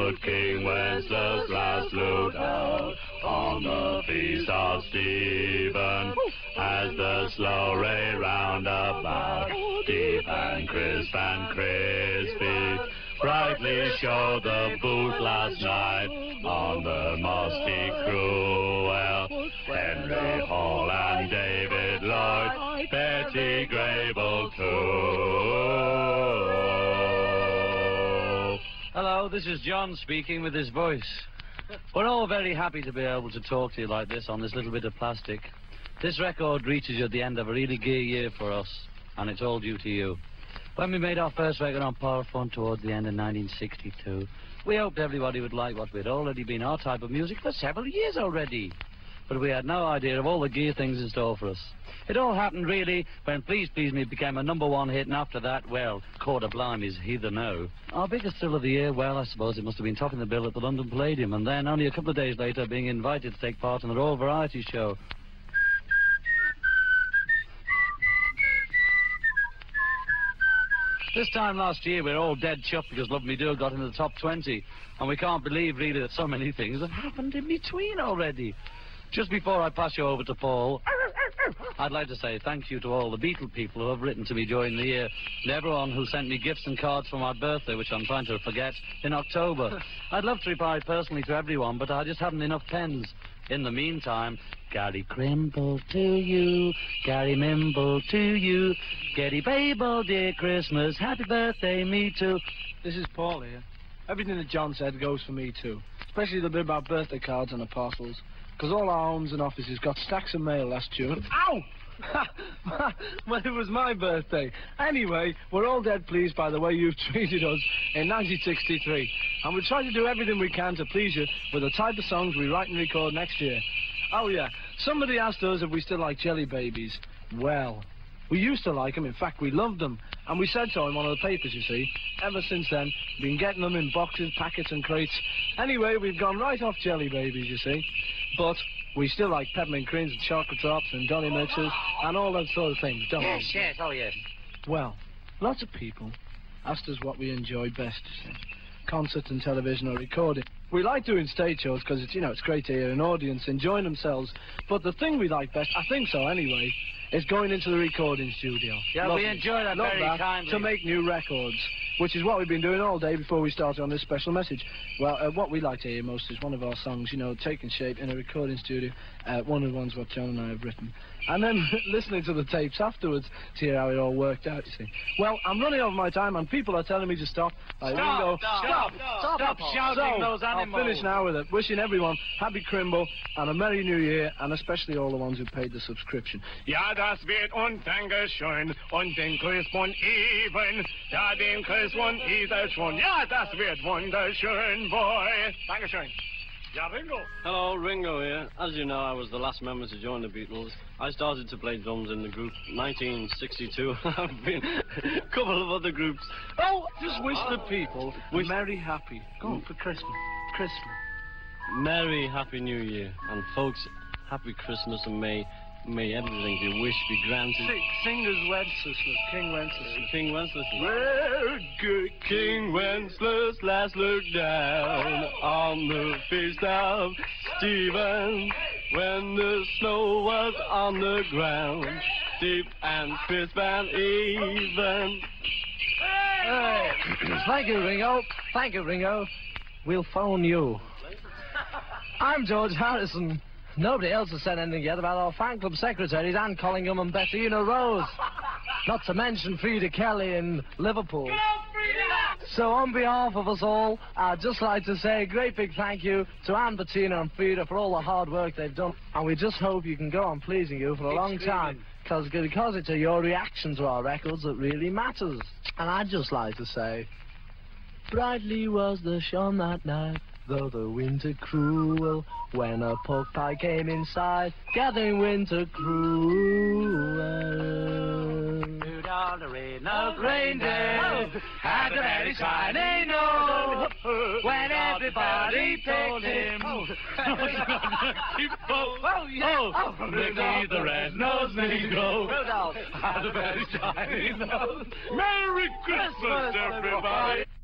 stood King Wenceslas last looked out on the feast of Stephen, as the slow ray round about, deep and crispy, brightly showed the booth last night on the musty cruel. Henry Hall and David Lloyd, Betty Grable too. Hello, this is John speaking with his voice. We're all very happy to be able to talk to you like this on this little bit of plastic. This record reaches you at the end of a really gay year for us, and it's all due to you. When we made our first record on Power Fun towards the end of 1962, we hoped everybody would like what we'd already been our type of music for several years already. But we had no idea of all the gear things in store for us. It all happened, really, when Please Please Me became a #1 hit, and after that, well, Quarter Blimey's Heather No. Our biggest thrill of the year, well, I suppose it must have been topping the bill at the London Palladium, and then, only a couple of days later, being invited to take part in the Royal Variety Show. This time last year, we were all dead chuffed because Love Me Do got into the top 20, and we can't believe, really, that so many things have happened in between already. Just before I pass you over to Paul, I'd like to say thank you to all the Beatle people who have written to me during the year, and everyone who sent me gifts and cards for my birthday, which I'm trying to forget, in October. I'd love to reply personally to everyone, but I just haven't enough pens. In the meantime, Gary Crimble to you, Gary Mimble to you, Getty Babel, dear Christmas, happy birthday, me too. This is Paul here. Everything that John said goes for me too, especially the bit about birthday cards and the parcels. Because all our homes and offices got stacks of mail last June. Ow! Well, it was my birthday. Anyway, we're all dead pleased by the way you've treated us in 1963. And we'll try to do everything we can to please you with the type of songs we write and record next year. Oh, yeah. Somebody asked us if we still like Jelly Babies. Well, we used to like them. In fact, we loved them. And we said so in one of the papers, you see. Ever since then, we've been getting them in boxes, packets and crates. Anyway, we've gone right off Jelly Babies, you see. But we still like peppermint creams and chocolate drops and Dolly mixes and all that sort of things, don't we? Yes, oh yes. Well, lots of people asked us what we enjoy best, you see. Concert and television or recording. We like doing stage shows because it's, you know, it's great to hear an audience enjoying themselves. But the thing we like best, I think so anyway, is going into the recording studio. Yeah, we enjoy that very kindly. To make new records, which is what we've been doing all day before we started on this special message. Well, what we like to hear most is one of our songs, you know, taking shape in a recording studio, one of the ones what John and I have written. And then listening to the tapes afterwards to hear how it all worked out, you see. Well, I'm running over my time and people are telling me to stop. Stop shouting those animals. I'll finish now with it. Wishing everyone happy Crimble and a Merry New Year, and especially all the ones who paid the subscription. Ja, das wird und Dankeschön und den Grüß von Even. Ja, den Grüß von Isa schon. Ja, das wird wunderschön, boy. Dankeschön. Ja, Ringo. Hello, Ringo here. As you know, I was the last member to join the Beatles. I started to play drums in the group 1962. I've been a couple of other groups. Oh, just wish the people Merry Happy. Go on, for Christmas. Merry Happy New Year. And folks, Happy Christmas, and may everything you wish be granted. Sing as Wenceslas, King Wenceslas. King Wenceslas. Well, good King Wenceslas last looked down on the feast of Stephen, when the snow was on the ground, deep and crisp and even. Hey. Thank you, Ringo. Thank you, Ringo. We'll phone you. I'm George Harrison. Nobody else has said anything yet about our fan club secretaries, Anne Collingham and Bettina Rose. Not to mention Frida Kelly in Liverpool. So on behalf of us all, I'd just like to say a great big thank you to Anne, Bettina and Frida for all the hard work they've done. And we just hope you can go on pleasing you for a long time. Because it's your reaction to our records that really matters. And I'd just like to say, brightly was the sun that night, though the winter cruel, when a pork pie came inside, gathering winter cruel. Rudolph the red-nosed reindeer had a very shiny nose. When everybody picked him, Ricky the red-nosed negro had a very shiny nose. Merry Christmas, everybody.